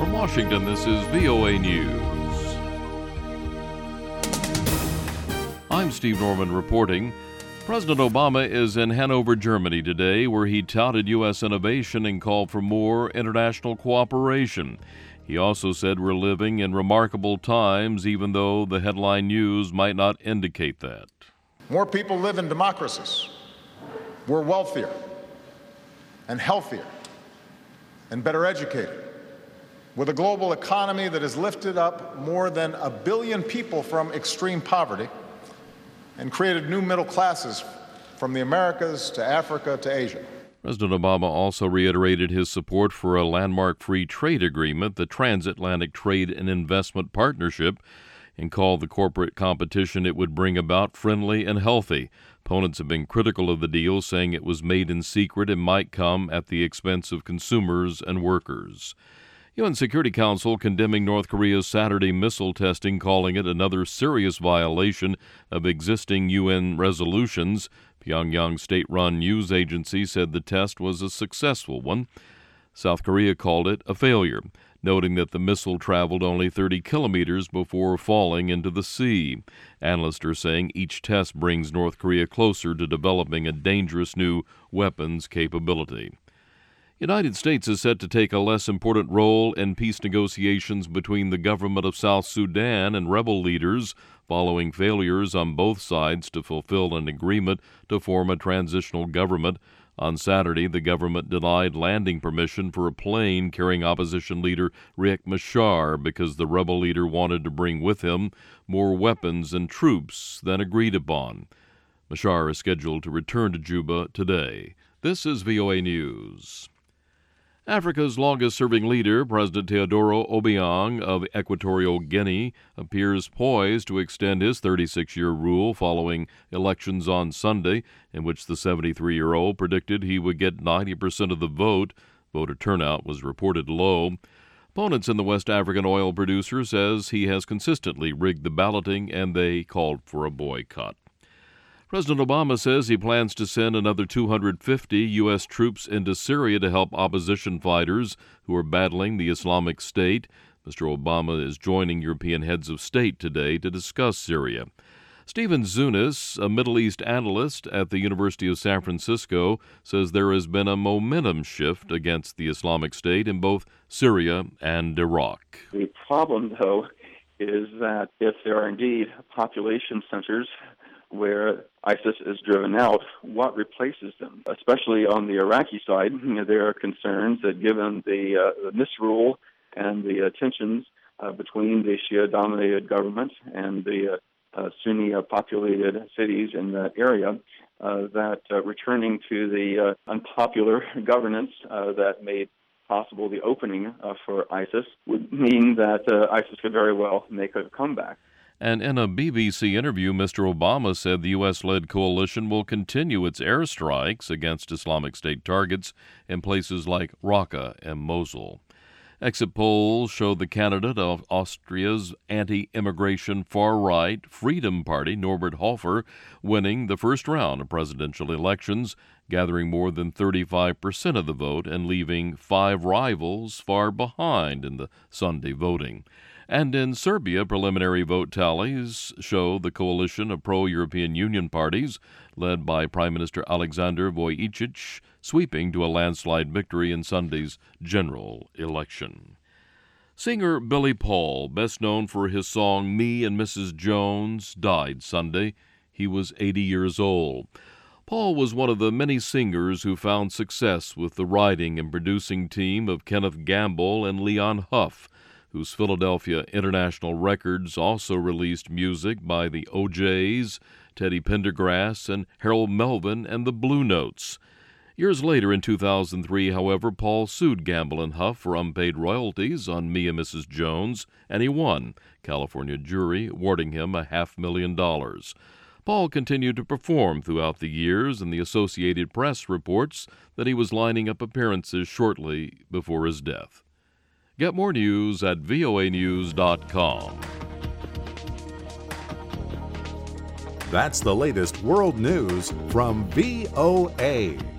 From Washington, this is VOA News. I'm Steve Norman reporting. President Obama is in Hanover, Germany today, where he touted U.S. innovation and called for more international cooperation. He also said we're living in remarkable times, even though the headline news might not indicate that. More people live in democracies. We're wealthier and healthier and better educated, with a global economy that has lifted up more than 1 billion people from extreme poverty and created new middle classes from the Americas to Africa to Asia. President Obama also reiterated his support for a landmark free trade agreement, the Transatlantic Trade and Investment Partnership, and called the corporate competition it would bring about friendly and healthy. Opponents have been critical of the deal, saying it was made in secret and might come at the expense of consumers and workers. UN Security Council condemning North Korea's Saturday missile testing, calling it another serious violation of existing UN resolutions. Pyongyang state-run news agency said the test was a successful one. South Korea called it a failure, noting that the missile traveled only 30 kilometers before falling into the sea. Analysts are saying each test brings North Korea closer to developing a dangerous new weapons capability. United States is set to take a less important role in peace negotiations between the government of South Sudan and rebel leaders following failures on both sides to fulfill an agreement to form a transitional government. On Saturday, the government denied landing permission for a plane carrying opposition leader Riek Machar because the rebel leader wanted to bring with him more weapons and troops than agreed upon. Machar is scheduled to return to Juba today. This is VOA News. Africa's longest-serving leader, President Teodoro Obiang of Equatorial Guinea, appears poised to extend his 36-year rule following elections on Sunday, in which the 73-year-old predicted he would get 90% of the vote. Voter turnout was reported low. Opponents in the West African oil producer says he has consistently rigged the balloting, and they called for a boycott. President Obama says he plans to send another 250 U.S. troops into Syria to help opposition fighters who are battling the Islamic State. Mr. Obama is joining European heads of state today to discuss Syria. Stephen Zunis, a Middle East analyst at the University of San Francisco, says there has been a momentum shift against the Islamic State in both Syria and Iraq. The problem, though, is that if there are indeed population centers where ISIS is driven out, what replaces them? Especially on the Iraqi side, there are concerns that given the misrule and the tensions between the Shia-dominated government and the Sunni-populated cities in that area, that returning to the unpopular governance that made possible the opening for ISIS would mean that ISIS could very well make a comeback. And in a BBC interview, Mr. Obama said the U.S.-led coalition will continue its airstrikes against Islamic State targets in places like Raqqa and Mosul. Exit polls show the candidate of Austria's anti-immigration far-right Freedom Party, Norbert Hofer, winning the first round of presidential elections, gathering more than 35% of the vote and leaving 5 rivals far behind in the Sunday voting. And in Serbia, preliminary vote tallies show the coalition of pro-European Union parties, led by Prime Minister Aleksandar Vučić, sweeping to a landslide victory in Sunday's general election. Singer Billy Paul, best known for his song Me and Mrs. Jones, died Sunday. He was 80 years old. Paul was one of the many singers who found success with the writing and producing team of Kenneth Gamble and Leon Huff, whose Philadelphia International Records also released music by the O'Jays, Teddy Pendergrass, and Harold Melvin and the Blue Notes. Years later, in 2003, however, Paul sued Gamble and Huff for unpaid royalties on Me and Mrs. Jones, and he won, California jury awarding him $500,000. Paul continued to perform throughout the years, and the Associated Press reports that he was lining up appearances shortly before his death. Get more news at voanews.com. That's the latest world news from VOA.